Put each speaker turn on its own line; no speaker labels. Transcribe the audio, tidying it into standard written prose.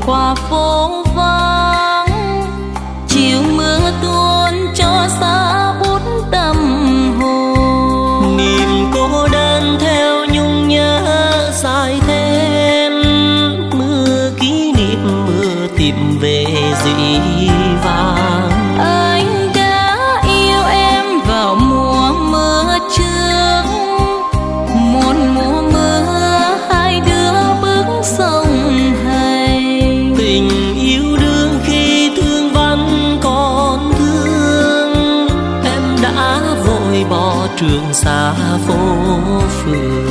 qua phố vắng, chiều mưa tuôn cho xa bút tâm hồn.
Niềm cô đơn theo nhung nhớ dài thêm, mưa kỷ niệm mưa tìm về dĩ vãng.
Anh đã yêu em vào mùa mưa trước, một mùa mưa hai đứa bước sông hay.
Tình yêu đương khi thương vẫn còn thương, em đã vội bỏ trường xa phố phường.